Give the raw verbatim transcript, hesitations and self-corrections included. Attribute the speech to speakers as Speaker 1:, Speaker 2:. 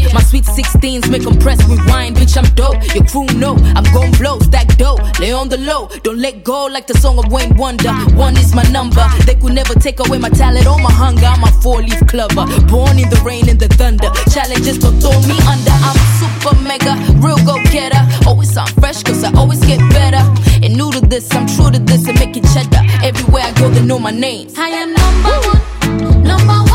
Speaker 1: My sweet sixteens make them press rewind. Bitch, I'm dope, your crew know I'm gon' blow, stack dough, lay on the low. Don't let go like the song of Wayne Wonder. One is my number, they could never take away my talent or my hunger. I'm a four-leaf clubber, born in the rain and the thunder. Challenges don't throw me under. I'm super mega, real go-getter. Always sound fresh cause I always get better. And new to this, I'm true to this and making cheddar. Everywhere I go they know my name.
Speaker 2: I am number one, number one.